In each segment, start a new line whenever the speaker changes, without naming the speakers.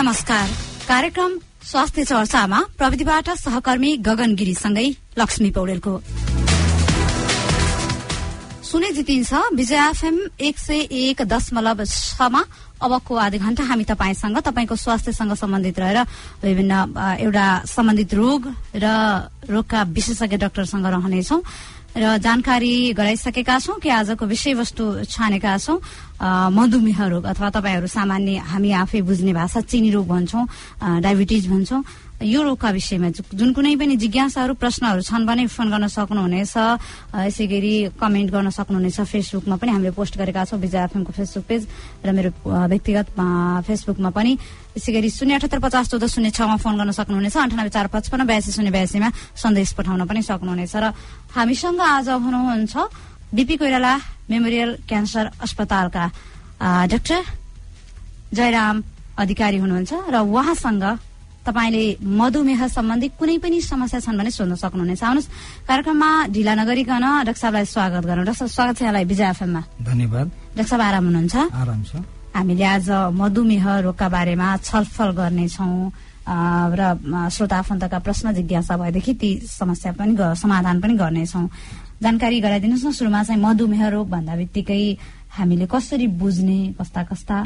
नमस्कार। कार्यक्रम स्वास्थ्य चर्चामा प्रविधिबाट सहकर्मी गगन गिरीसँगै लक्ष्मी पौडेलको। सुने जितिन्छ विजय एफएम 101.6 मा। अबको आधा घण्टा हामी तपाईसँग तपाईको स्वास्थ्यसँग सम्बन्धित रहेर विभिन्न एउटा सम्बन्धित रोग र रोगका विशेषज्ञ डाक्टरसँग रहनेछौं र जानकारी गराइसकेका छौं कि आजको विषयवस्तु छानेका छौं मधुमेह रोग अथवा तपाईहरु सामान्य हामी आफै बुझ्ने भाषा चिनी रोग भन्छौं, डायबिटिज भन्छौं। यो रोगका विषयमा जुन कुनै पनि जिज्ञासाहरू प्रश्नहरू छन् भने फोन गर्न सक्नुहुनेछ, यसैगरी कमेन्ट गर्न सक्नुहुनेछ। फेसबुकमा पनि हामीले पोस्ट गरेका छौं, विजय एफएमको फेसबुक पेज र मेरो व्यक्तिगत फेसबुकमा पनि। यसैगरी 078501406 मा फोन गर्न सक्नुहुनेछ। 9845582082 मा सन्देश पठाउन पनि सक्नुहुनेछ। र हामीसँग आज हुनुहुन्छ बीपी कोइराला मेमोरियल क्यान्सर अस्पतालका डाक्टर जयराम अधिकारी हुनुहुन्छ र उहाँसँग तपाईले मधुमेह सम्बन्धी कुनै पनि समस्या छन् भने सोध्न सक्नुहुनेछ। आउनुहोस् कार्यक्रममा ढिला नगरिकन डाक्टर साहबलाई स्वागत गरौँ। डाक्टर स्वागत छ यहाँलाई विजय एफएममा।
धन्यवाद।
डाक्टर साहब आराम हुनुहुन्छ?
आराम छ।
हामीले आज मधुमेह रोगका बारेमा छलफल गर्नेछौँ र श्रोता आफन्तका प्रश्न जिज्ञासा भएदेखि ती समस्या पनि समाधान पनि गर्नेछौँ। जानकारी गराइदिनुहोस् न। सुरुमा चाहिँ मधुमेह रोग भन्दा बित्तिकै हामीले कसरी बुझ्ने, कस्ता कस्ता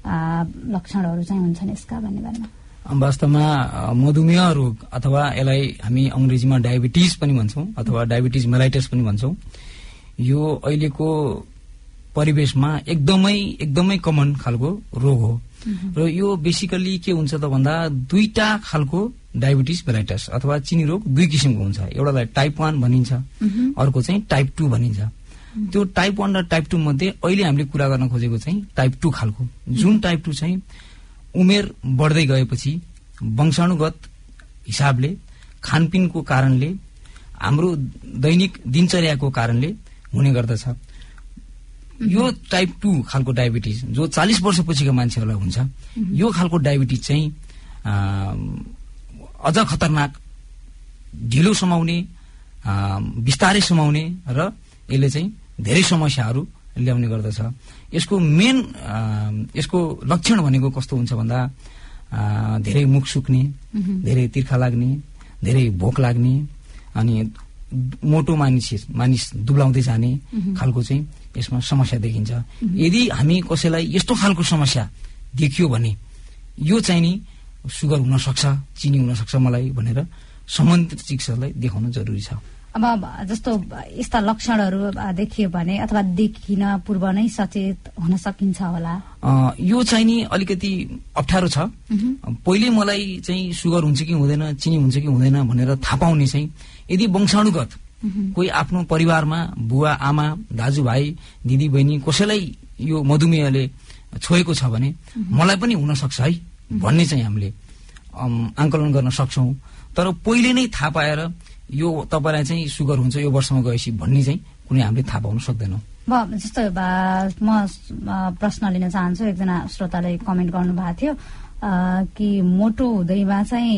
लक्षणहरू चाहिँ हुन्छन् यसका भन्ने बारेमा?
वास्तवमा मधुमेह रोग अथवा यसलाई हामी अंग्रेजीमा डायबिटिज पनि भन्छौं अथवा डायबिटिज मेलाइटस पनि भन्छौं। यो अहिलेको परिवेशमा एकदमै कमन खालको रोग हो र यो बेसिकली के हुन्छ त भन्दा दुईटा खालको डायबिटिज मेलाइटस अथवा चिनी रोग दुई किसिमको हुन्छ। एउटालाई टाइप 1 भनिन्छ, अर्को चाहिँ टाइप 2 भनिन्छ। त्यो टाइप 1 र टाइप 2 मध्ये अहिले हामीले कुरा गर्न खोजेको चाहिँ टाइप 2 खालको, जुन टाइप 2 चाहिँ उमेर बढ्दै गएपछि वंशाणुगत हिसाबले, खानपिनको कारणले, हाम्रो दैनिक दिनचर्याको कारणले हुने गर्दछ। यो टाइप 2 खालको डायबिटिज जो 40 वर्षपछिका मान्छेहरूलाई हुन्छ, यो खालको डायबिटिज चाहिँ अझ खतरनाक, ढिलो समाउने, बिस्तारै समाउने र यसले चाहिँ धेरै समस्याहरू ल्याउने गर्दछ। यसको यसको लक्षण भनेको कस्तो हुन्छ भन्दा धेरै मुख सुक्ने, धेरै तिर्खा लाग्ने, धेरै भोक लाग्ने, अनि मोटो मानिस दुब्लाउँदै जाने खालको चाहिँ यसमा समस्या देखिन्छ। यदि हामी कसैलाई यस्तो खालको समस्या देखियो भने यो चाहिँ नि सुगर हुन सक्छ, चिनी हुन सक्छ मलाई भनेर सम्बन्धित चिकित्सकलाई देखाउनु जरुरी छ।
अब जस्तो यस्ता लक्षणहरू देखियो भने अथवा देखिन पूर्व नै सचेत हुन सकिन्छ होला?
यो चाहिँ नि अलिकति अप्ठ्यारो छ। पहिले मलाई चाहिँ सुगर हुन्छ कि हुँदैन, चिनी हुन्छ कि हुँदैन भनेर थाहा पाउने चाहिँ यदि वंशाणुगत कोही आफ्नो परिवारमा बुवा आमा दाजुभाइ दिदी बहिनी कसैलाई यो मधुमेहले छोएको छ भने मलाई पनि हुन सक्छ है भन्ने चाहिँ हामीले आंकलन गर्न सक्छौं। तर पहिले नै थाहा पाएर यो तपाईलाई चाहिँ सुगर हुन्छ यो वर्षमा गएपछि भन्ने चाहिँ कुनै हामीले थाहा पाउन सक्दैनौं।
जस्तो म प्रश्न लिन चाहन्छु। एकजना श्रोताले कमेन्ट गर्नु भएको थियो कि मोटो हुँदैमा चाहिँ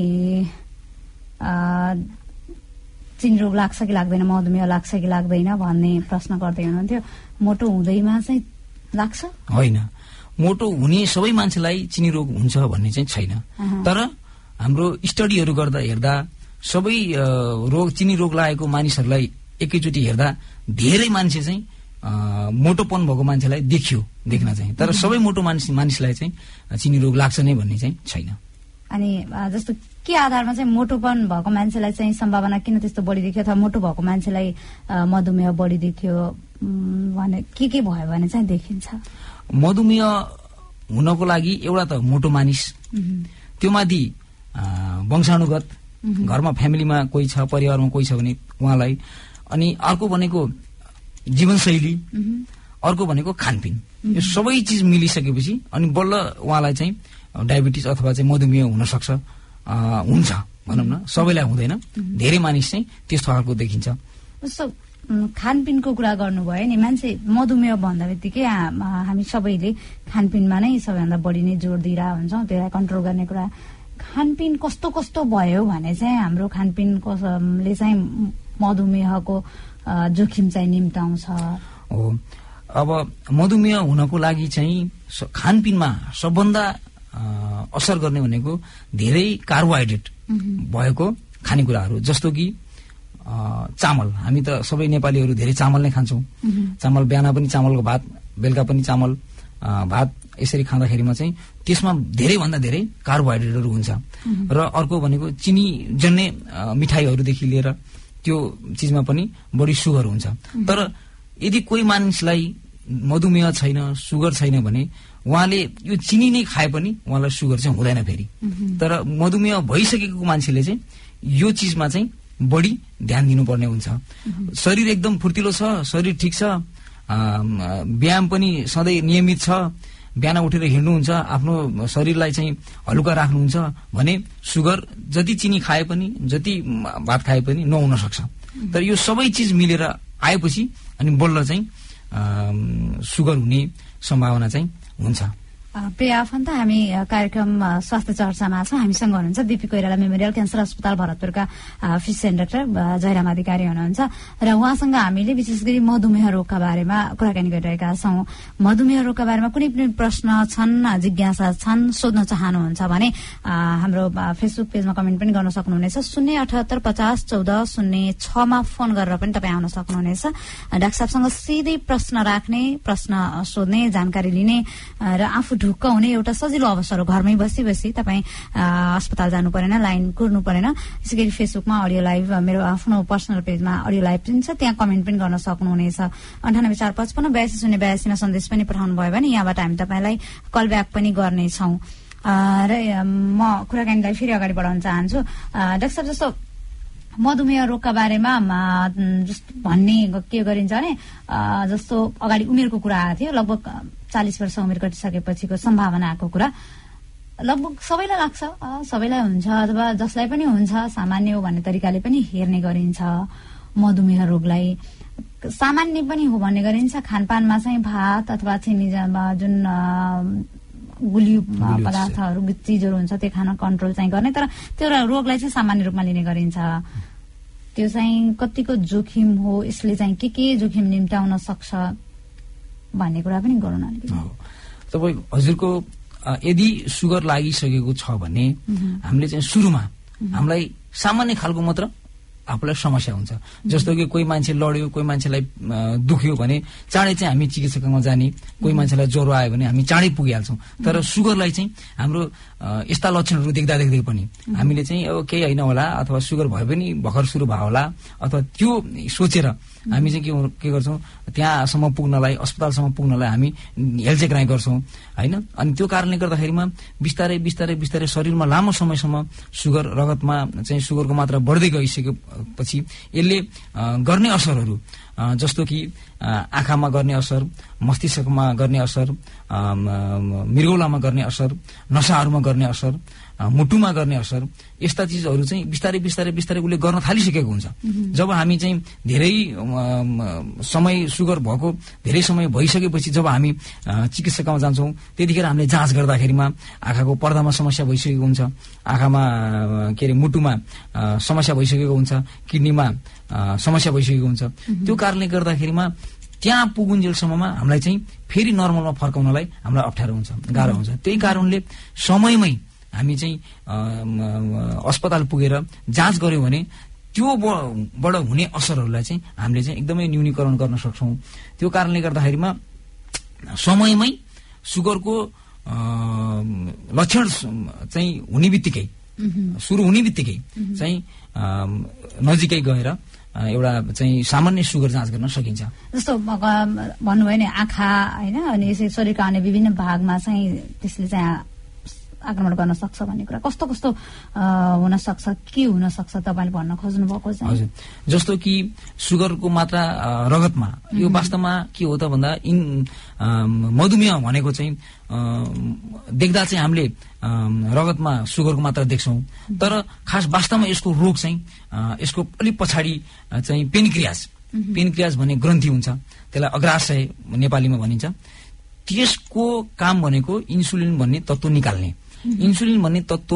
चिनी रोग लाग्छ कि लाग्दैन, मधुमेह लाग्छ कि लाग्दैन भन्ने प्रश्न गर्दै हुनुहुन्थ्यो। मोटो हुँदैमा चाहिँ लाग्छ?
होइन, मोटो हुने सबै मान्छेलाई चिनी रोग हुन्छ भन्ने चाहिँ छैन। तर हाम्रो स्टडीहरू गर्दा हेर्दा सबै चिनी रोग लागेको मानिसहरूलाई एकैचोटि हेर्दा धेरै मान्छे चाहिँ मोटोपन भएको मान्छेलाई देख्न चाहिँ, तर सबै मोटो मानिसलाई चाहिँ चिनी रोग लाग्छ नै भन्ने चाहिँ छैन।
अनि जस्तो के आधारमा चाहिँ मोटोपन भएको मान्छेलाई चाहिँ सम्भावना किन त्यस्तो बढी देखियो अथवा मोटो भएको मान्छेलाई मधुमेह बढी देखियो भने के भयो भने चाहिँ देखिन्छ?
मधुमेह हुनको लागि एउटा त मोटो मानिस, त्यो माथि वंशाणुगत घरमा फ्यामिलीमा कोही छ, परिवारमा कोही छ भने उहाँलाई, अनि अर्को भनेको जीवनशैली, अर्को भनेको खानपिन, यो सबै चिज मिलिसकेपछि अनि बल्ल उहाँलाई चाहिँ डायबिटिज अथवा चाहिँ मधुमेह हुन सक्छ, हुन्छ भनौँ न। सबैलाई हुँदैन, धेरै मानिस चाहिँ त्यस्तो खालको देखिन्छ।
खानपिनको कुरा गर्नुभयो नि, मान्छे मधुमेह भन्दा बित्तिकै हामी सबैले खानपिनमा नै सबैभन्दा बढी नै जोड दिइरहेको हुन्छौँ, त्यसलाई कन्ट्रोल गर्ने कुरा। खानपिन कस्तो भयो भने चाहिँ हाम्रो खानपिनले चाहिँ मधुमेहको जोखिम चाहिँ निम्ताउँछ?
हो, अब मधुमेह हुनको लागि चाहिँ खानपिनमा सबभन्दा असर गर्ने भनेको धेरै कार्बोहाइड्रेट भएको खानेकुराहरू, जस्तो कि चामल। हामी त सबै नेपालीहरू धेरै चामल नै खान्छौँ। चामल बिहान पनि चामलको भात, बेलुका पनि चामल भात, यसरी खाँदाखेरिमा चाहिँ त्यसमा धेरैभन्दा धेरै कार्बोहाइड्रेटहरू हुन्छ। र अर्को भनेको चिनी जन्य मिठाईहरूदेखि लिएर त्यो चिजमा पनि बढी सुगर हुन्छ। तर यदि कोही मानिसलाई मधुमेह छैन, सुगर छैन भने उहाँले यो चिनी नै खाए पनि उहाँलाई सुगर चाहिँ हुँदैन फेरि। तर मधुमेह भइसकेको मान्छेले चाहिँ यो चिजमा चाहिँ बढी ध्यान दिनुपर्ने हुन्छ। शरीर एकदम फुर्तिलो छ, शरीर ठिक छ, व्यायाम पनि सधैँ नियमित छ, बिहान उठेर हिँड्नुहुन्छ, आफ्नो शरीरलाई चाहिँ हलुका राख्नुहुन्छ भने सुगर जति चिनी खाए पनि, जति भात खाए पनि नहुन सक्छ। तर यो सबै चिज मिलेर आएपछि अनि बल्ल चाहिँ सुगर हुने सम्भावना चाहिँ हुन्छ।
प्रिय आफन्त, हामी कार्यक्रम स्वास्थ्य चर्चामा छौँ। हामीसँग हुनुहुन्छ बीपी कोइराला मेमोरियल क्यान्सर अस्पताल भरतपुरका फिजिसियन डाक्टर जयराम अधिकारी हुनुहुन्छ र उहाँसँग हामीले विशेष गरी मधुमेह रोगका बारेमा कुराकानी गरिरहेका छौँ। मधुमेह रोगका बारेमा कुनै पनि प्रश्न छन्, जिज्ञासा छन्, सोध्न चाहनुहुन्छ भने हाम्रो फेसबुक पेजमा कमेन्ट पनि गर्न सक्नुहुनेछ। 078501406मा फोन गरेर पनि तपाईँ आउन सक्नुहुनेछ। डाक्टर साहबसँग सिधै प्रश्न राख्ने, प्रश्न सोध्ने, जानकारी लिने र आफू ढुक्क हुने एउटा सजिलो अवसर हो। घरमै बसी बसी तपाईँ अस्पताल जानु परेन, लाइन कुर्नु परेन। यसै गरी फेसबुकमा अडियो लाइभ, मेरो आफ्नो पर्सनल पेजमा अडियो लाइभ पनि छ, त्यहाँ कमेन्ट पनि गर्न सक्नुहुनेछ। 9845528082मा सन्देश पनि पठाउनु भयो भने यहाँबाट हामी तपाईँलाई कल ब्याक पनि गर्नेछौँ। र म कुराकानीलाई फेरि अगाडि बढाउन चाहन्छु। डाक्टर साहब, जस्तो मधुमेह रोगका बारेमा भन्ने के गरिन्छ भने जस्तो अगाडि उमेरको कुरा आएको थियो, लगभग 40 वर्ष उमेर कटिसकेपछिको सम्भावनाको कुरा लगभग सबैलाई लाग्छ, सबैलाई हुन्छ अथवा जसलाई पनि हुन्छ सामान्य हो भन्ने तरिकाले पनि हेर्ने गरिन्छ। मधुमेह रोगलाई सामान्य पनि हो भन्ने गरिन्छ। खानपानमा चाहिँ भात अथवा चिनी जुन गुलियो पदार्थहरू चिजहरू हुन्छ त्यो खान कन्ट्रोल चाहिँ गर्ने, तर त्यो रोगलाई चाहिँ सामान्य रूपमा लिने गरिन्छ। त्यो चाहिँ कतिको जोखिम हो, यसले चाहिँ के जोखिम निम्त्याउन सक्छ भन्ने कुरा पनि गरौँ न।
तपाईँ हजुरको यदि सुगर लागिसकेको छ भने हामीले चाहिँ सुरुमा हामीलाई सामान्य खालको मात्र आफूलाई समस्या हुन्छ। जस्तो कि कोही मान्छे लड्यो, कोही मान्छेलाई दुख्यो भने चाँडै चाहिँ हामी चिकित्सकमा जाने, कोही मान्छेलाई ज्वरो आयो भने हामी चाँडै पुगिहाल्छौँ। तर सुगरलाई चाहिँ हाम्रो यस्ता लक्षणहरू देख्दा पनि हामीले चाहिँ अब केही होइन होला अथवा सुगर भयो पनि भर्खर सुरु भयो होला अथवा त्यो सोचेर हामी चाहिँ के गर्छौँ, त्यहाँसम्म पुग्नलाई, अस्पतालसम्म पुग्नलाई हामी हेलचेक्राइ गर्छौँ होइन। अनि त्यो कारणले गर्दाखेरिमा बिस्तारै बिस्तारै बिस्तारै शरीरमा लामो समयसम्म सुगर, रगतमा चाहिँ सुगरको मात्रा बढ्दै गइसकेपछि यसले गर्ने असरहरू जस्तो कि आँखामा गर्ने असर, मस्तिष्कमा गर्ने असर, मृगौलामा गर्ने असर, नसाहरूमा गर्ने असर, मुटुमा गर्ने असर, यस्ता चिजहरू चाहिँ बिस्तारै बिस्तारै बिस्तारै उसले गर्न थालिसकेको हुन्छ। जब हामी चाहिँ धेरै समय सुगर भएको धेरै समय भइसकेपछि जब हामी चिकित्सकमा जान्छौँ त्यतिखेर हामीले जाँच गर्दाखेरिमा आँखाको पर्दामा समस्या भइसकेको हुन्छ, आँखामा के अरे मुटुमा समस्या भइसकेको हुन्छ, किडनीमा समस्या भइसकेको हुन्छ। त्यो कारणले गर्दाखेरिमा त्यहाँ पुगुन्जेलसम्ममा हामीलाई चाहिँ फेरि नर्मलमा फर्काउनलाई हामीलाई अप्ठ्यारो हुन्छ, गाह्रो हुन्छ। त्यही कारणले समयमै हामी चाहिँ अस्पताल पुगेर जाँच गर्यो भने त्योबाट हुने असरहरूलाई चाहिँ हामीले चाहिँ एकदमै न्यूनीकरण गर्न सक्छौँ। त्यो कारणले गर्दाखेरिमा समयमै सुगरको लक्षण चाहिँ हुने बित्तिकै, सुरु हुने बित्तिकै चाहिँ नजिकै गएर एउटा चाहिँ सामान्य सुगर जाँच गर्न सकिन्छ।
जस्तो भन्नुभयो नि आँखा होइन, अनि यसै शरीरका अन्य विभिन्न भागमा चाहिँ त्यसले चाहिँ आक्रमण गर्न सक्छ भन्ने कुरा कस्तो कस्तो हुन सक्छ, के हुन सक्छ तपाईँले भन्न खोज्नु भएको छ?
हजुर, जस्तो कि सुगरको मात्रा रगतमा, यो वास्तवमा के हो त भन्दा मधुमेह भनेको चाहिँ देख्दा चाहिँ हामीले रगतमा सुगरको मात्रा देख्छौँ, तर खास वास्तवमा यसको रोग चाहिँ यसको अलिक पछाडि चाहिँ पेनक्रियाज भन्ने ग्रन्थि हुन्छ, त्यसलाई अग्राशय नेपालीमा भनिन्छ। त्यसको काम भनेको इन्सुलिन भन्ने तत्त्व निकाल्ने। इन्सुलिन भन्ने तत्त्व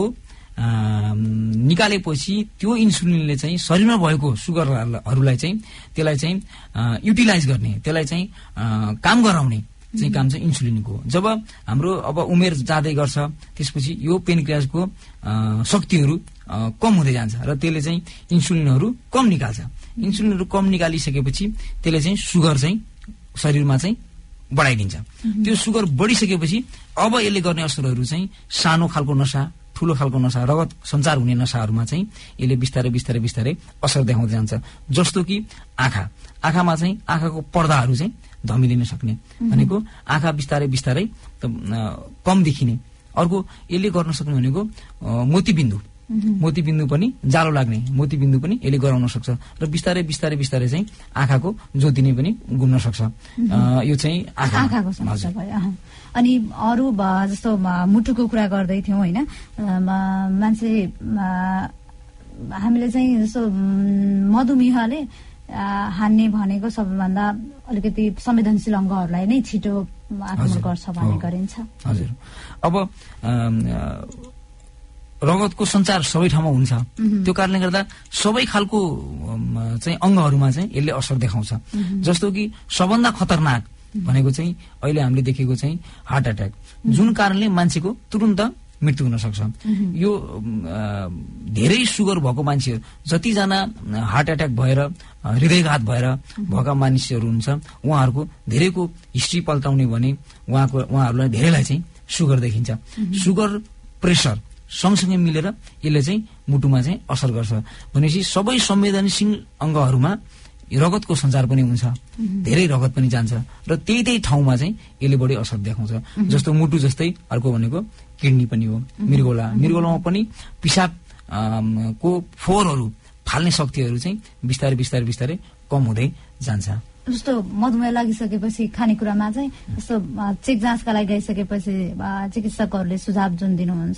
निकालेपछि त्यो इन्सुलिनले चाहिँ शरीरमा भएको सुगरहरूलाई चाहिँ त्यसलाई चाहिँ युटिलाइज गर्ने, त्यसलाई चाहिँ काम गराउने चाहिँ काम चाहिँ इन्सुलिनको हो। जब हाम्रो अब उमेर जाँदै गर्छ त्यसपछि यो पेनक्रियाजको शक्तिहरू कम हुँदै जान्छ र त्यसले चाहिँ इन्सुलिनहरू कम निकाल्छ। इन्सुलिनहरू कम निकालिसकेपछि त्यसले चाहिँ सुगर चाहिँ शरीरमा चाहिँ बढाइदिन्छ। त्यो सुगर बढिसकेपछि अब यसले गर्ने असरहरू चाहिँ सानो खालको नसा, ठूलो खालको नसा, रगत सञ्चार हुने नसाहरूमा चाहिँ यसले बिस्तारै बिस्तारै बिस्तारै असर देखाउँदै जान्छ। जस्तो कि आँखामा चाहिँ आँखाको पर्दाहरू चाहिँ धमिलिन सक्ने भनेको आँखा बिस्तारै बिस्तारै कम देखिने। अर्को यसले गर्न सक्ने भनेको मोतीबिन्दु पनि जालो लाग्ने मोतीबिन्दु पनि यसले गराउन सक्छ र बिस्तारै बिस्तारै बिस्तारै चाहिँ आँखाको ज्योति नै पनि गुम्न सक्छ। यो चाहिँ
आँखाको समस्या भयो। अनि अरू जस्तो मुटुको कुरा गर्दै थियौँ होइन, मान्छे हामीले चाहिँ जस्तो मधुमेहले हान्ने भनेको सबैभन्दा अलिकति संवेदनशील अङ्गहरूलाई नै छिटो आक्रमण गर्छ भन्ने गरिन्छ।
हजुर, अब रगतको सञ्चार सबै ठाउँमा हुन्छ, त्यो कारणले गर्दा सबै खालको चाहिँ अङ्गहरूमा चाहिँ यसले असर देखाउँछ। जस्तो कि सबभन्दा खतरनाक भनेको चाहिँ अहिले हामीले देखेको चाहिँ हार्ट एट्याक, जुन कारणले मान्छेको तुरुन्त मृत्यु हुन सक्छ। यो धेरै सुगर भएको मान्छेहरू, जतिजना हार्ट एट्याक भएर हृदयघात भएर भएका मानिसहरू हुन्छ उहाँहरूको धेरैको हिस्ट्री पल्टाउने भने उहाँहरूलाई धेरैलाई चाहिँ सुगर देखिन्छ। सुगर, प्रेसर सँगसँगै मिलेर यसले चाहिँ मुटुमा चाहिँ असर गर्छ। भनेपछि सबै संवेदनशील अङ्गहरूमा रगतको सञ्चार पनि हुन्छ, धेरै रगत पनि जान्छ र त्यही ठाउँमा चाहिँ यसले बढी असर देखाउँछ। जस्तो मुटु जस्तै अर्को भनेको किडनी पनि हो, मृगौलामा पनि पिसाब को फोहोरहरू फाल्ने शक्तिहरू चाहिँ बिस्तारै बिस्तारै बिस्तारै कम हुँदै जान्छ।
जस्तो मधुमेह लागिसकेपछि खानेकुरामा चाहिँ जस्तो चेक जाँचका लागि गइसकेपछि चिकित्सकहरूले सुझाव जुन दिनुहुन्छ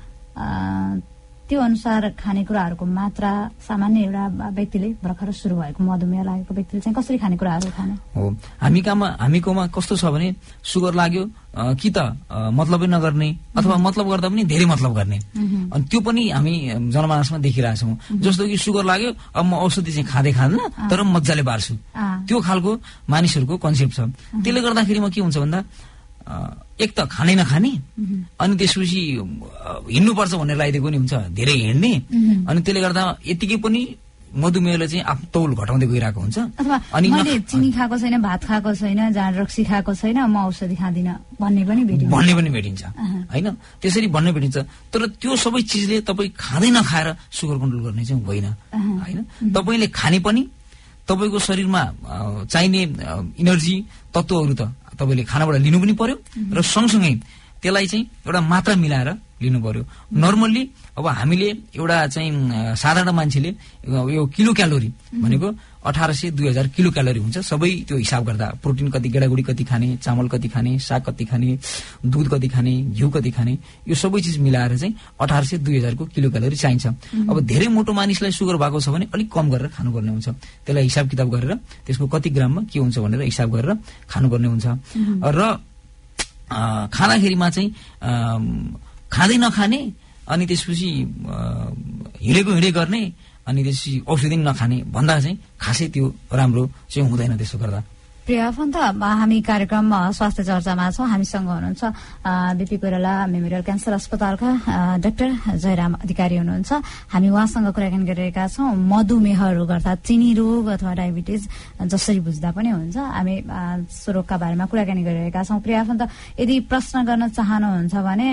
त्यो अनुसार खानेकुराहरूको मात्रा सामान्य एउटा व्यक्तिले भर्खर सुरु भएको मधुमेह लागेको व्यक्तिले चाहिँ कसरी खानेकुराहरू खाने
हो? हामीकोमा कस्तो छ भने सुगर लाग्यो कि त मतलबै नगर्ने अथवा मतलब गर्दा पनि धेरै मतलब गर्ने, अनि त्यो पनि हामी जनमानसमा देखिरहेछौँ। जस्तो कि सुगर लाग्यो अब म औषधि चाहिँ खाँदैन तर मजाले बार्छु, त्यो खालको मानिसहरूको कन्सेप्ट छ। त्यसले गर्दाखेरिमा के हुन्छ भन्दा एक त खानै नखाने, अनि त्यसपछि हिँड्नुपर्छ भनेर लगाइदिएको नि हुन्छ, धेरै हिँड्ने, अनि त्यसले गर्दा यतिकै पनि मधुमेहले चाहिँ आफ्नो तौल घटाउँदै गइरहेको हुन्छ।
अनि मैले चिनी खाएको छैन, भात खाएको छैन, जाँड रक्सी खाएको छैन, म औषधि खाँदिन भन्ने पनि भेटिन्छ होइन, त्यसरी भन्ने भेटिन्छ। तर त्यो सबै चिजले तपाईँ खाँदै नखाएर सुगर कन्ट्रोल गर्ने चाहिँ होइन होइन। तपाईँले खाने पनि तपाईँको शरीरमा चाहिने इनर्जी तत्त्वहरू त तपाईँले खानाबाट लिनु पनि पर्यो र सँगसँगै त्यसलाई चाहिँ एउटा मात्रा मिलाएर लिनु पर्यो। नर्मल्ली अब हामीले एउटा चाहिँ साधारण मान्छेले यो किलो क्यालोरी भनेको 1800-2000 किलो क्यालोरी हुन्छ सबै त्यो हिसाब गर्दा। प्रोटिन कति, गेडागुडी कति खाने, चामल कति खाने, साग कति खाने, दुध कति खाने, घिउ कति खाने, यो सबै चिज मिलाएर चाहिँ 1800-2000 को किलो क्यालोरी चाहिन्छ। अब धेरै मोटो मानिसलाई सुगर भएको छ भने अलिक कम गरेर खानुपर्ने हुन्छ, त्यसलाई हिसाब किताब गरेर त्यसको कति ग्राममा के हुन्छ भनेर हिसाब गरेर खानुपर्ने हुन्छ। र खाँदाखेरिमा चाहिँ खाँदै नखाने, अनि त्यसपछि हिँडे गर्ने, अनि त्यसपछि औषधि नखाने भन्दा चाहिँ खासै त्यो राम्रो चाहिँ हुँदैन त्यसो गर्दा। प्रिय आफन्त, हामी कार्यक्रम स्वास्थ्य चर्चामा छौँ। हामीसँग हुनुहुन्छ बीपी कोइराला मेमोरियल क्यान्सर अस्पतालका डाक्टर जयराम अधिकारी हुनुहुन्छ। हामी उहाँसँग कुराकानी गरिरहेका छौँ मधुमेह रोग अर्थात् चिनी रोग अथवा डायबिटिज जसरी बुझ्दा पनि हुन्छ, हामी सो रोगका बारेमा कुराकानी गरिरहेका छौँ। प्रिय आफन्त, यदि प्रश्न गर्न चाहनुहुन्छ भने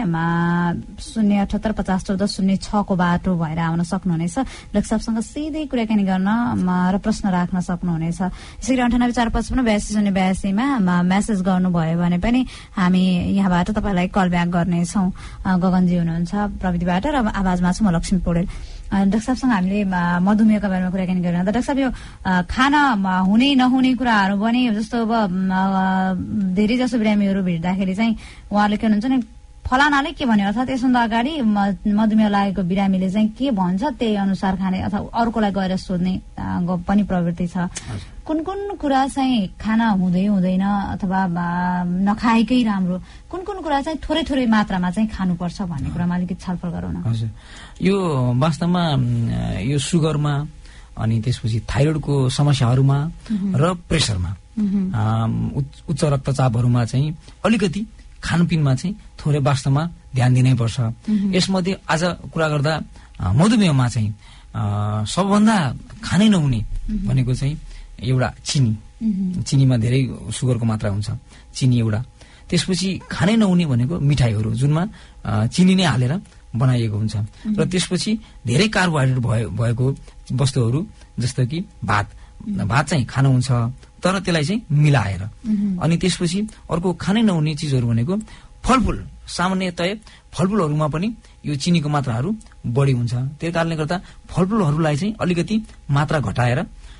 078501406 को बाटो भएर आउन सक्नुहुनेछ। डाक्टर साहबसँग सिधै कुराकानी गर्न र प्रश्न राख्न सक्नुहुनेछ। यसरी 98455082 मा मेसेज गर्नुभयो भने पनि हामी यहाँबाट तपाईँलाई कल ब्याक गर्नेछौँ। गगनजी हुनुहुन्छ प्रविधिबाट र आवाजमा छु म लक्ष्मी पौडेल। डाक्टर साहबसँग हामीले मधुमेहका बारेमा कुराकानी गरिरहँदा डाक्टर साहब यो खाना हुने नहुने कुराहरू पनि जस्तो अब धेरै जसो बिरामीहरू भेट्दाखेरि चाहिँ उहाँहरूले के हुनुहुन्छ नि फलानाले के भन्यो अर्थात् यसभन्दा अगाडि मधुमेह लागेको बिरामीले चाहिँ के भन्छ त्यही अनुसार खाने अथवा अर्कोलाई गएर सोध्ने पनि प्रवृत्ति छ। कुन कुन कुरा चाहिँ खाना हुँदैन अथवा नखाएकै राम्रो, कुन कुन कुरा चाहिँ थोरै थोरै मात्रामा चाहिँ खानुपर्छ भन्ने कुरामा अलिकति छलफल गरौँ न।
हजुर, यो वास्तवमा यो सुगरमा अनि त्यसपछि थाइरोइडको समस्याहरूमा र प्रेसरमा उच्च रक्तचापहरूमा चाहिँ अलिकति खानपिनमा चाहिँ थोरै वास्तवमा ध्यान दिनै पर्छ। यसमध्ये आज कुरा गर्दा मधुमेहमा चाहिँ सबभन्दा खानै नहुने भनेको चाहिँ एउटा चिनीमा धेरै सुगरको मात्रा हुन्छ, चिनी एउटा। त्यसपछि खानै नहुने भनेको मिठाईहरू जुनमा चिनी नै हालेर बनाइएको हुन्छ। र त्यसपछि धेरै कार्बोहाइड्रेट भएको वस्तुहरू जस्तो कि भात चाहिँ खानुहुन्छ तर त्यसलाई चाहिँ मिलाएर। अनि त्यसपछि अर्को खानै नहुने चिजहरू भनेको फलफुल। सामान्यतया फलफुलहरूमा पनि यो चिनीको मात्राहरू बढी हुन्छ। त्यही कारणले गर्दा फलफुलहरूलाई चाहिँ अलिकति मात्रा घटाएर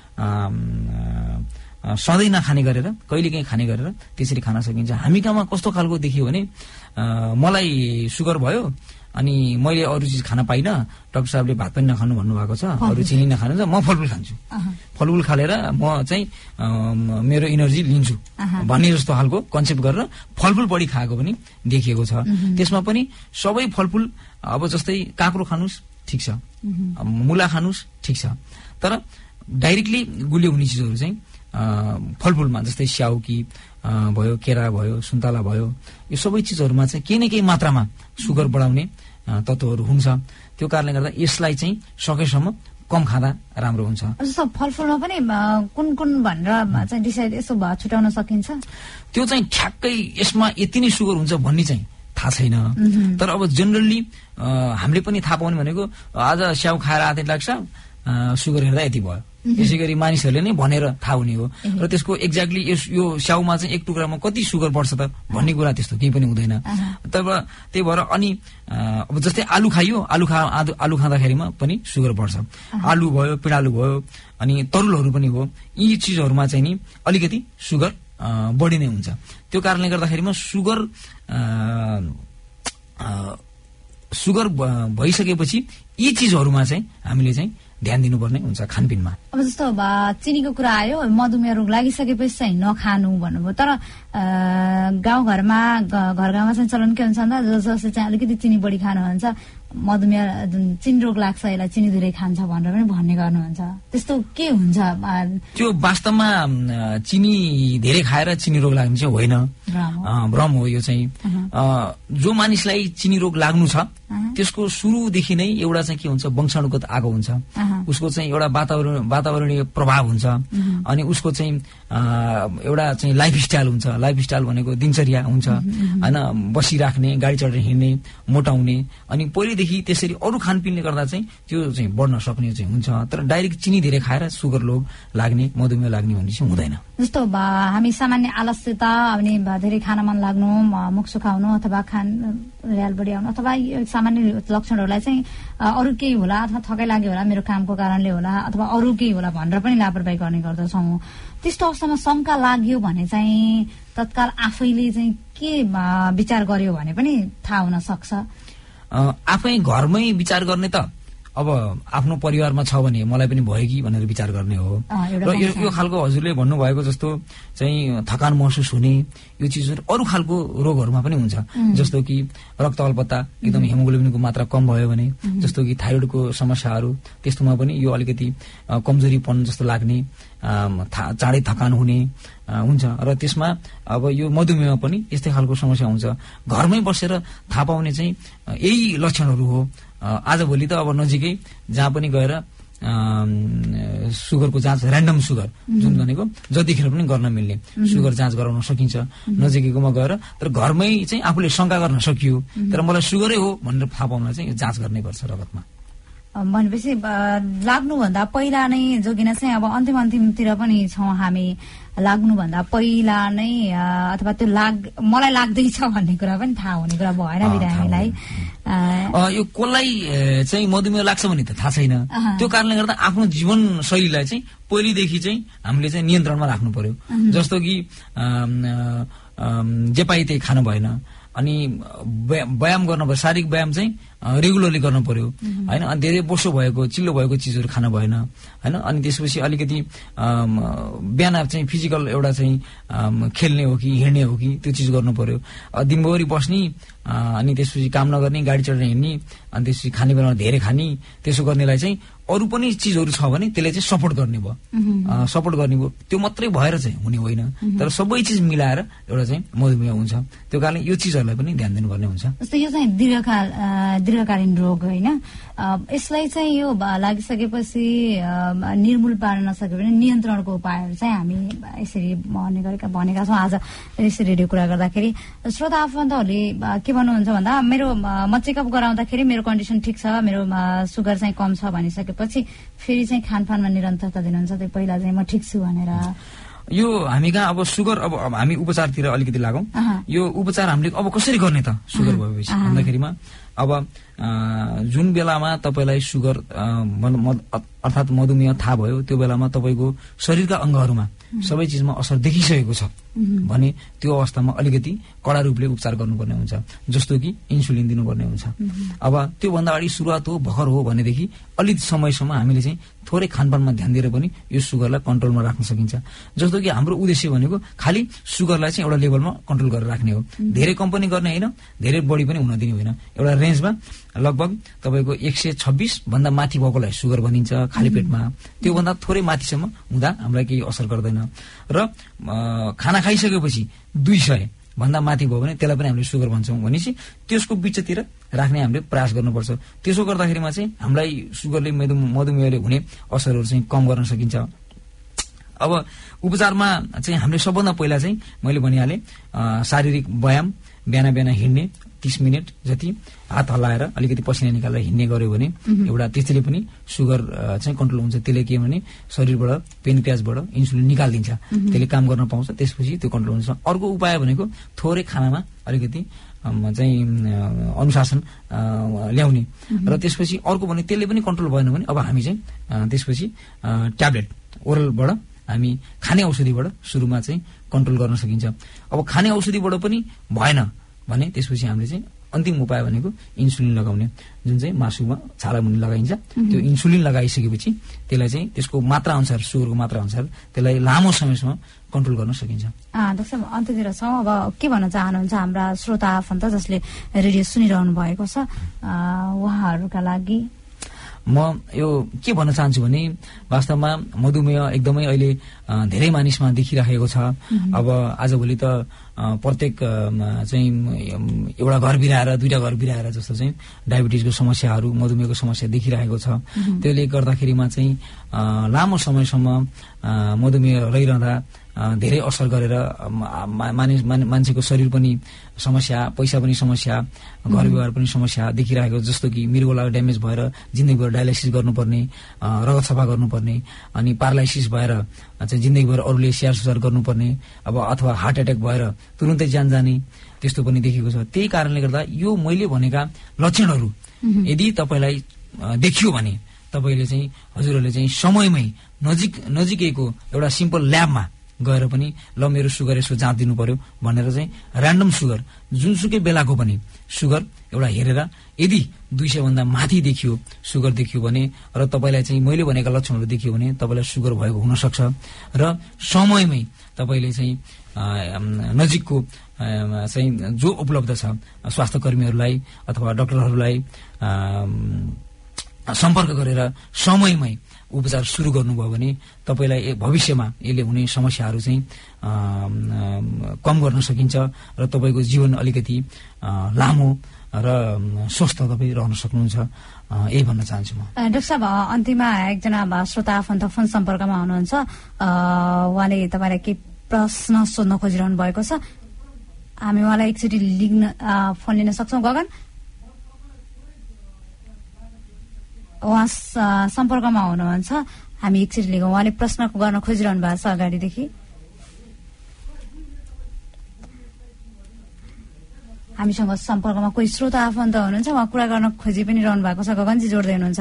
सधैँ नखाने गरेर कहिलेकाहीँ खाने गरेर त्यसरी खान सकिन्छ। हामी कहाँमा कस्तो खालको देखियो भने मलाई सुगर भयो अनि मैले अरू चिज खान पाइनँ, डाक्टर साहबले भात पनि नखानु भन्नुभएको छ, अरू चिनी नखानु छ, म फलफुल खान्छु, फलफुल खालेर म चाहिँ मेरो इनर्जी लिन्छु भन्ने जस्तो खालको कन्सेप्ट गरेर फलफुल बढी खाएको पनि देखिएको छ। त्यसमा पनि सबै फलफुल अब जस्तै काँक्रो खानुस् ठिक छ, मुला खानुस् ठिक छ, तर डाइरेक्टली गुलियो हुने चिजहरू चाहिँ फलफुलमा जस्तै स्याउकी भयो, केरा भयो, सुन्तला भयो, यो सबै चिजहरूमा चाहिँ केही न केही मात्रामा सुगर बढाउने तत्त्वहरू हुन्छ। त्यो कारणले गर्दा यसलाई चाहिँ सकेसम्म कम खाँदा राम्रो हुन्छ।
जस्तो फलफुलमा पनि कुन कुन भनेर चाहिँ डिसाइड यसो छुटाउन सकिन्छ? त्यो
चाहिँ ठ्याक्कै यसमा यति नै सुगर हुन्छ भन्ने चाहिँ थाहा छैन। तर अब जेनरली हामीले पनि थाहा पाउने भनेको आज स्याउ खाएर आधे लाग्छ, सुगर हेर्दा यति भयो, यसै गरी मानिसहरूले नै भनेर थाहा हुने हो। र त्यसको एक्ज्याक्टली यो स्याउमा चाहिँ एक टुक्रामा कति सुगर बढ्छ त भन्ने कुरा त्यस्तो केही पनि हुँदैन। त्यही भएर अनि अब जस्तै आलु खाइयो, आलु खाँदाखेरिमा पनि सुगर बढ्छ। आलु भयो, पिँडालु भयो, अनि तरुलहरू पनि हो, यी चिजहरूमा चाहिँ नि अलिकति सुगर बढी नै हुन्छ। त्यो कारणले गर्दाखेरिमा सुगर भइसकेपछि यी चिजहरूमा चाहिँ हामीले चाहिँ ध्यान दिनुपर्ने हुन्छ खानपिनमा।
अब जस्तो चिनीको कुरा आयो, मधुमेह रोग लागिसकेपछि चाहिँ नखानु भन्नुभयो, तर गाउँघरमा चाहिँ चलन के हुन्छ भन्दा जसले चाहिँ अलिकति चिनी बढी खानुहुन्छ, मधुमेह चिनी रोग लाग्छ, यसलाई चिनी धेरै खान्छ भनेर पनि भन्ने गर्नुहुन्छ, त्यस्तो के हुन्छ?
त्यो वास्तवमा चिनी धेरै खाएर चिनी रोग लाग्ने चाहिँ होइन, भ्रम हो यो चाहिँ। जो मानिसलाई चिनी रोग लाग्नु छ त्यसको सुरुदेखि नै एउटा चाहिँ के हुन्छ, वंशाणुगत आएको हुन्छ, उसको चाहिँ एउटा वातावरणीय प्रभाव हुन्छ, अनि उसको चाहिँ एउटा चाहिँ लाइफस्टाइल हुन्छ। लाइफस्टाइल भनेको दिनचर्या हुन्छ होइन, बसिराख्ने, गाडी चढेर हिँड्ने, मोटाउने, अनि पहिलेदेखि त्यसरी अरू खानपिनले गर्दा चाहिँ त्यो चाहिँ बढ्न सक्ने चाहिँ हुन्छ। तर डाइरेक्ट चिनी धेरै खाएर सुगर रोग लाग्ने, मधुमेह लाग्ने भन्ने चाहिँ हुँदैन।
जस्तो हामी सामान्य आलस्यता, अनि धेरै खान मन लाग्नु, मुख सुकाउनु, अथवा र्याल बढी आउनु, अथवा सामान्य लक्षणहरूलाई चाहिँ अरू केही होला, अथवा थकाइ लाग्यो होला, मेरो कामको कारणले होला, अथवा अरू केही होला भनेर पनि लापरवाही गर्ने गर्दछौँ। त्यस्तो अवस्थामा शंका लाग्यो भने चाहिँ तत्काल आफैले चाहिँ के विचार गर्यो भने पनि थाहा हुन सक्छ?
आफै घरमै विचार गर्ने त अब आफ्नो परिवारमा छ भने मलाई पनि भयो कि भनेर विचार गर्ने हो। र यो खालको हजुरले भन्नुभएको जस्तो चाहिँ थकान महसुस हुने यो चिजहरू अरू खालको रोगहरूमा पनि हुन्छ, जस्तो कि रक्त अल्पत्ता, एकदम हेमोग्लोबिनको मात्रा कम भयो भने, जस्तो कि थाइरोइडको समस्याहरू, त्यस्तोमा पनि यो अलिकति कमजोरीपन जस्तो लाग्ने, चाँडै थकान हुने हुन्छ। र त्यसमा अब यो मधुमेहमा पनि यस्तै खालको समस्या हुन्छ। घरमै बसेर थाहा पाउने चाहिँ यही लक्षणहरू हो। आजभोलि त अब नजिकै जहाँ पनि गएर सुगरको जाँच, ऱ्यान्डम सुगर जुन भनेको जतिखेर पनि गर्न मिल्ने सुगर जाँच गराउन सकिन्छ नजिकैकोमा गएर। तर घरमै चाहिँ आफूले शंका गर्न सकियो, तर मलाई सुगरै हो भनेर थाहा पाउन चाहिँ जाँच गर्नै पर्छ रगतमा।
भनेपछि लाग्नुभन्दा पहिला नै जोगिन चाहिँ अब अन्तिमतिर पनि छौँ हामी, लाग्नुभन्दा पहिला नै अथवा त्यो मलाई लाग्दैछ भन्ने कुरा पनि थाहा हुने कुरा भएन बिरामीलाई।
यो कसलाई चाहिँ मधुमेह लाग्छ भन्ने त थाहा छैन। त्यो कारणले गर्दा आफ्नो जीवन शैलीलाई चाहिँ पहिलेदेखि चाहिँ हामीले चाहिँ नियन्त्रणमा राख्नु पर्यो। जस्तो कि जे पाए त्यही खानु भएन, अनि व्यायाम गर्नु पर्यो। शारीरिक व्यायाम चाहिँ रेगुलरली गर्न पर्यो होइन। अनि धेरै बोसो भएको चिल्लो भएको चिजहरू खान भएन होइन। अनि त्यसपछि अलिकति बिहान चाहिँ फिजिकल एउटा चाहिँ खेल्ने हो कि हिँड्ने हो कि त्यो चिज गर्नु पर्यो। दिनभरि बस्ने अनि त्यसपछि काम नगर्ने, गाडी चढेर हिँड्ने, अनि त्यसपछि खाने बेलामा धेरै खाने, त्यसो गर्नेलाई चाहिँ अरू पनि चिजहरू छ भने त्यसले चाहिँ सपोर्ट गर्ने भयो, सपोर्ट गर्ने भयो। त्यो मात्रै भएर चाहिँ हुने होइन, तर सबै चिज मिलाएर एउटा चाहिँ मधुमेह हुन्छ। त्यो कारणले यो चिजहरूलाई पनि ध्यान दिनुपर्ने हुन्छ।
जस्तै यो चाहिँ दीर्घकालीन रोग होइन। यसलाई चाहिँ यो लागिसकेपछि निर्मूल पार्न नसक्यो भने नियन्त्रणको उपायहरू चाहिँ हामी यसरी भनेका छौँ आज यसरी रेडियो कुरा गर्दाखेरि। श्रोता आफन्तहरूले के भन्नुहुन्छ भन्दा म चेकअप गराउँदाखेरि मेरो कन्डिसन ठिक छ, मेरो सुगर चाहिँ कम छ भनिसकेपछि फेरि चाहिँ खानपानमा निरन्तरता दिनुहुन्छ, त्यो पहिला चाहिँ म ठिक छु भनेर।
यो हामी कहाँ अब सुगर अब हामी उपचारतिर अलिकति लागौँ। यो उपचार हामीले अब कसरी गर्ने त सुगर भएपछि भन्दाखेरिमा अब जुन बेलामा तपाईँलाई सुगर अर्थात् मधुमेह थाहा भयो त्यो बेलामा तपाईँको शरीरका अङ्गहरूमा सबै चिजमा असर देखिसकेको छ भने त्यो अवस्थामा अलिकति कडा रूपले उपचार गर्नुपर्ने हुन्छ, जस्तो कि इन्सुलिन दिनुपर्ने हुन्छ। अब त्योभन्दा अगाडि सुरुवात हो भर्खर हो भनेदेखि अलिक समयसम्म हामीले चाहिँ थोरै खानपानमा ध्यान दिएर पनि यो सुगरलाई कन्ट्रोलमा राख्न सकिन्छ। जस्तो कि हाम्रो उद्देश्य भनेको खालि सुगरलाई चाहिँ एउटा लेभलमा कन्ट्रोल गरेर राख्ने हो, धेरै कम पनि गर्ने होइन, धेरै बढी पनि हुन दिने होइन। एउटा रेन्जमा लगभग तपाईँको 126 भन्दा माथि भएकोलाई सुगर भनिन्छ खाली पेटमा, त्योभन्दा थोरै माथिसम्म हुँदा हामीलाई केही असर गर्दैन। र खाना खाइसकेपछि 200 भन्दा माथि भयो भने त्यसलाई पनि हामीले सुगर भन्छौँ। भनेपछि त्यसको बिचतिर राख्ने हामीले प्रयास गर्नुपर्छ। त्यसो गर्दाखेरिमा चाहिँ हामीलाई सुगरले मधुमेहले हुने असरहरू चाहिँ कम गर्न सकिन्छ। अब उपचारमा चाहिँ हामीले सबभन्दा पहिला चाहिँ मैले भनिहालेँ शारीरिक व्यायाम, बिहान हिँड्ने 30 मिनट जति हात हल्लाएर अलिकति पसिना निकालेर हिँड्ने गर्यो भने एउटा त्यसले पनि सुगर चाहिँ कन्ट्रोल हुन्छ। त्यसले के भने शरीरबाट पेनक्रियाजबाट इन्सुलिन निकालिदिन्छ, त्यसले काम गर्न पाउँछ, त्यसपछि त्यो कन्ट्रोल हुन्छ। अर्को उपाय भनेको थोरै खानामा अलिकति चाहिँ अनुशासन ल्याउने र त्यसपछि अर्को भने त्यसले पनि कन्ट्रोल भएन भने अब हामी चाहिँ त्यसपछि ट्याब्लेट ओरलबाट हामी खाने औषधिबाट सुरुमा चाहिँ कन्ट्रोल गर्न सकिन्छ। अब खाने औषधिबाट पनि भएन भने त्यसपछि हामीले चाहिँ अन्तिम उपाय भनेको इन्सुलिन लगाउने, जुन चाहिँ मासुमा छाला मुनि लगाइन्छ। त्यो इन्सुलिन लगाइसकेपछि त्यसलाई चाहिँ त्यसको मात्रा अनुसार सुगरको मात्रा अनुसार त्यसलाई लामो समयसम्म कन्ट्रोल गर्न सकिन्छ।
डाक्टर साहब अन्त्यतिर छौँ, अब के भन्न चाहनुहुन्छ हाम्रा श्रोता आफन्त जसले रेडियो सुनिरहनु भएको छ उहाँहरूका लागि?
म यो के भन्न चाहन्छु भने वास्तवमा मधुमेह एकदमै अहिले धेरै मानिसमा देखिराखेको छ। अब आजभोलि त प्रत्येक चाहिँ एउटा घर बिराएर दुईटा घर बिराएर जस्तो चाहिँ डायबिटिजको समस्याहरू, मधुमेहको समस्या देखिरहेको छ। त्यसले गर्दाखेरिमा चाहिँ लामो समयसम्म मधुमेह रहिरहँदा धेरै असर गरेर मान्छेको शरीर पनि समस्या, पैसा पनि समस्या, घर व्यवहार पनि समस्या देखिरहेको। जस्तो कि मृगौला ड्यामेज भएर जिन्दगीभर डायलाइसिस गर्नुपर्ने, रगत सफा गर्नुपर्ने, अनि पारालाइसिस भएर चाहिँ जिन्दगीभर अरूले स्याहार सुसार गर्नुपर्ने, अब अथवा हार्ट एट्याक भएर तुरुन्तै ज्यान जाने, त्यस्तो पनि देखेको छ। त्यही कारणले गर्दा यो मैले भनेका लक्षणहरू यदि तपाईँलाई देखियो भने तपाईँले चाहिँ हजुरहरूले चाहिँ समयमै नजिकैको एउटा सिम्पल ल्याबमा गएर पनि ल मेरो सुगर यसो जाँच दिनु पर्यो भनेर चाहिँ ऱ्यान्डम सुगर जुनसुकै बेलाको पनि सुगर एउटा हेरेर यदि 200 भन्दा माथि देखियो सुगर देखियो भने र तपाईँलाई चाहिँ मैले भनेका लक्षणहरू देखियो भने तपाईँलाई सुगर भएको हुन सक्छ र समयमै तपाईँले चाहिँ नजिकको चाहिँ जो उपलब्ध छ स्वास्थ्य कर्मीहरूलाई अथवा डाक्टरहरूलाई सम्पर्क गरेर समयमै उपचार सुरु गर्नुभयो भने तपाईलाई भविष्यमा यसले हुने समस्याहरू चाहिँ कम गर्न सकिन्छ र तपाईँको जीवन अलिकति लामो र स्वस्थ तपाईँ रहन सक्नुहुन्छ। यही भन्न चाहन्छु म।
डाक्टर साहब अन्तिममा एकजना श्रोता आफन्त फोन सम्पर्कमा हुनुहुन्छ, उहाँले तपाईँलाई केही प्रश्न सोध्न खोजिरहनु भएको छ, हामी उहाँलाई एकचोटि लिख्न फोन लिन सक्छौँ? गगन उहाँ सम्पर्कमा हुनुहुन्छ, हामी एकचोटि लिगौँ। उहाँले प्रश्न गर्न खोजिरहनु भएको छ अगाडिदेखि। हामीसँग सम्पर्कमा कोही श्रोता आफन्त हुनुहुन्छ, उहाँ कुरा गर्न खोजी पनि रहनु भएको छ। गगनजी जोड्दै हुनुहुन्छ?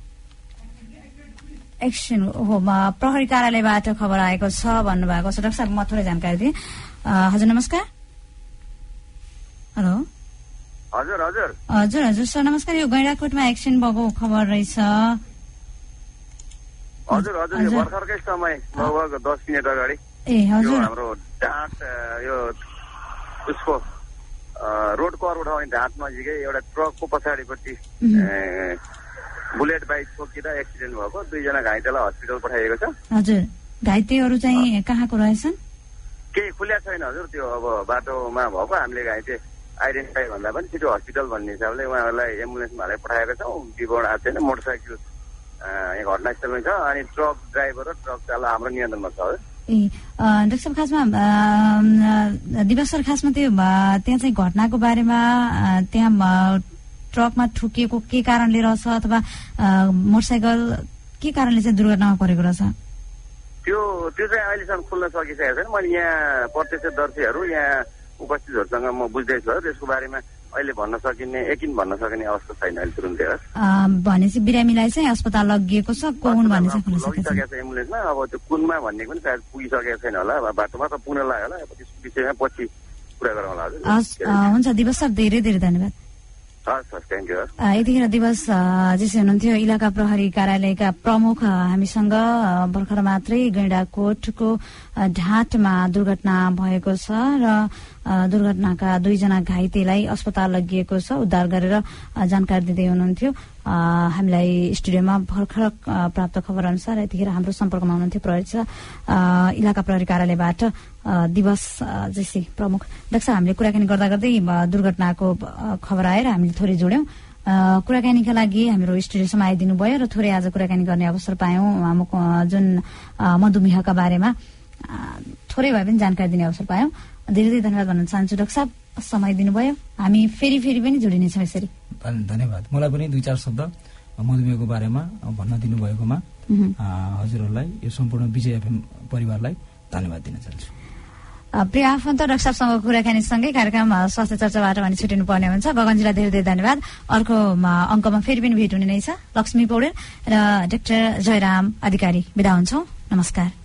एकछिन हो, प्रहरी कार्यालयबाट खबर आएको छ भन्नुभएको छ। डाक्टर साहब म थोरै जानकारी दिएँ। हजुर नमस्कार। हेलो
हजुर हजुर
हजुर हजुर सर नमस्कार। यो गैंडाकोटमा एक्सिडेन्ट भएको खबर रहेछ।
हजुर हजुर यो भर्खरकै समय लगभग 10 मिनेट अगाडि
हजुर
हाम्रो ढाँट यो उसको रोड कर उठाउने ढाँट नजिकै एउटा ट्रकको पछाडिपट्टि बुलेट बाइक ठोकिँदा एक्सिडेन्ट भएको 2 जना घाइतेलाई हस्पिटल पठाइएको छ।
हजुर घाइतेहरू चाहिँ कहाँको रहेछन्?
केही खुल्या छैन हजुर। त्यो अब बाटोमा भएको हामीले घाइते आइडेन्टिफाई भन्दा पनि छिटो हस्पिटल भन्ने हिसाबले उहाँहरूलाई एम्बुलेन्समा हालेर पठाएको छौँ। विवरण आएको छैन। मोटरसाइकल यहाँ घटनास्थलमै छ अनि ट्रक ड्राइभर र ट्रक चालक हाम्रो नियन्त्रणमा छ।
डाक्टर साहब खासमा दिवस सर खासमा त्यो त्यहाँ चाहिँ घटनाको बारेमा त्यहाँ ट्रकमा ठुकिएको के कारणले रहेछ अथवा मोटरसाइकल के कारणले चाहिँ दुर्घटनामा परेको रहेछ?
त्यो चाहिँ अहिलेसम्म खुल्न सकिसकेको छैन। मैले यहाँ प्रत्यक्षदर्शीहरू यहाँ उपस्थितहरूसँग म बुझ्दैछु त्यसको बारेमा अहिले भन्न सकिने भन्न सकिने अवस्था छैन अहिले तुरुन्तै।
भनेपछि बिरामीलाई चाहिँ अस्पताल लगिएको छ। कुन भन्ने चाहिँ
लगिसकेको छ एम्बुलेन्समा। अब त्यो कुनमा भन्ने पनि सायद पुगिसकेको छैन होला बाटोमा त पुग्न लाग्यो होला। त्यस विषयमा पछि कुरा गरौँ होला।
हुन्छ दिवस सर धेरै धेरै धन्यवाद। यतिखेर दिवस जेसी हुनुहुन्थ्यो इलाका प्रहरी कार्यालयका प्रमुख हामीसँग। भर्खर मात्रै गैंडाकोटको ढाँटमा दुर्घटना भएको छ र दुर्घटनाका 2 जना घाइतेलाई अस्पताल लगिएको छ। उद्धार गरेर जानकारी दिँदै हुनुहुन्थ्यो। हामीलाई स्टुडियोमा भर्खर प्राप्त खबर अनुसार यतिखेर हाम्रो सम्पर्कमा हुनुहुन्थ्यो प्रहरी इलाका प्रहरी कार्यालयबाट दिवस जेसी प्रमुख। डाक्टर साहब हामीले कुराकानी गर्दा गर्दै दुर्घटनाको खबर आएर हामीले थोरै जोड्यौं। कुराकानीका लागि हाम्रो स्टुडियोसम्म आइदिनु भयो र थोरै आज कुराकानी गर्ने अवसर पायौं। जुन मधुमेहका बारेमा थोरै भए पनि जानकारी दिने अवसर पायौं। धेरै धेरै धन्यवाद भन्न चाहन्छु डाक्टर साहब, समय दिनुभयो। हामी फेरि पनि जोडिनेछौँ यसरी।
धन्यवाद। मलाई पनि 2-4 शब्द मधुमेहको बारेमा भन्न दिनुभएकोमा हजुरहरूलाई यो सम्पूर्ण विजय एफएम परिवारलाई धन्यवाद दिन चाहन्छु।
प्रिय आफन्त डाक्टर साहबसँग कुराकानीसँगै कार्यक्रम स्वास्थ्य चर्चाबाट भने छुटिनु पर्ने हुन्छ। गगनजीलाई धेरै धेरै धन्यवाद। अर्को अङ्कमा फेरि पनि भेट हुने नै छ। लक्ष्मी पौडेल र डाक्टर जयराम अधिकारी बिदा हुन्छौँ। नमस्कार।